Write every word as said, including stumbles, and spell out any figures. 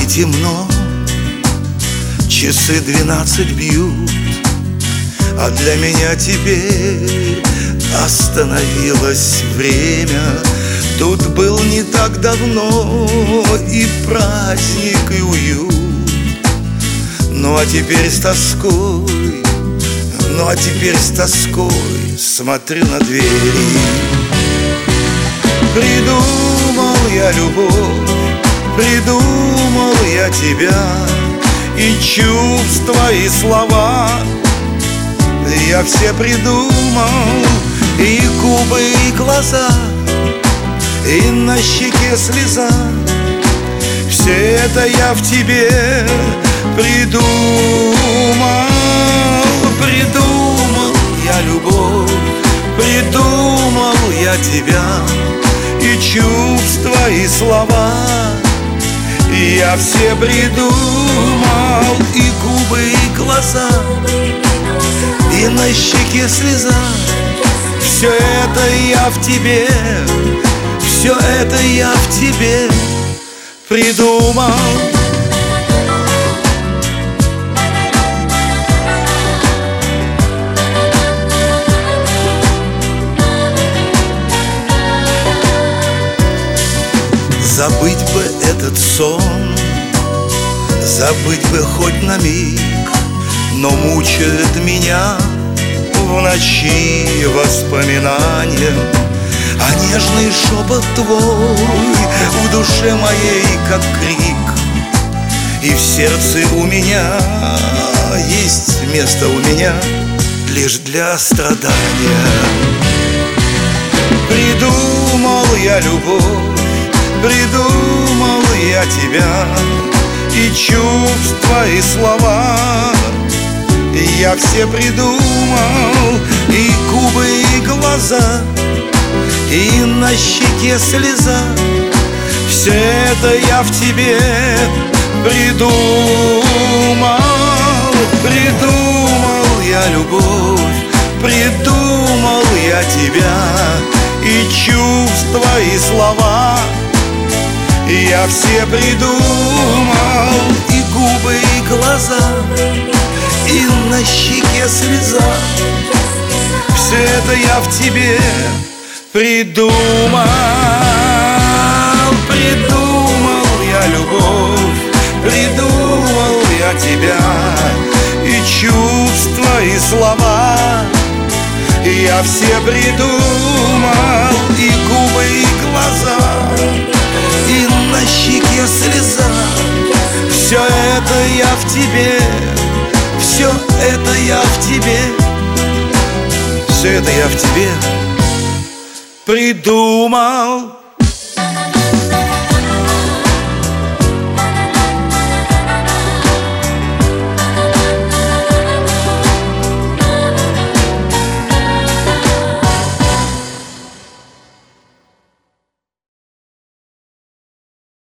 темно, часы двенадцать бьют, а для меня теперь остановилось время. Тут был не так давно и праздник, и уют. Ну а теперь с тоской, ну а теперь с тоской смотрю на двери. Придумал я любовь, придумал я тебя, и чувства, и слова я все придумал, и губы, и глаза, и на щеке слеза. Все это я в тебе придумал. Придумал я любовь, придумал я тебя, и чувства, и слова я все придумал, и губы, и глаза, и на щеке слеза. Все это я в тебе, все это я в тебе придумал. Забыть бы этот сон, забыть бы хоть на миг, но мучает меня в ночи воспоминания. А нежный шепот твой в душе моей как крик, и в сердце у меня есть место у меня лишь для страдания. Придумал я любовь, придумал я тебя, и чувства, и слова я все придумал, и губы, и глаза, и на щеке слеза. Все это я в тебе придумал. Придумал я любовь, придумал я тебя, и чувства, и слова я все придумал, и губы, и глаза, и на щеке слеза. Все это я в тебе придумал. Придумал я любовь, придумал я тебя, и чувства, и слова я все придумал, и губы, и глаза, и на щеке слеза. Все это я в тебе, все это я в тебе, все это я в тебе придумал.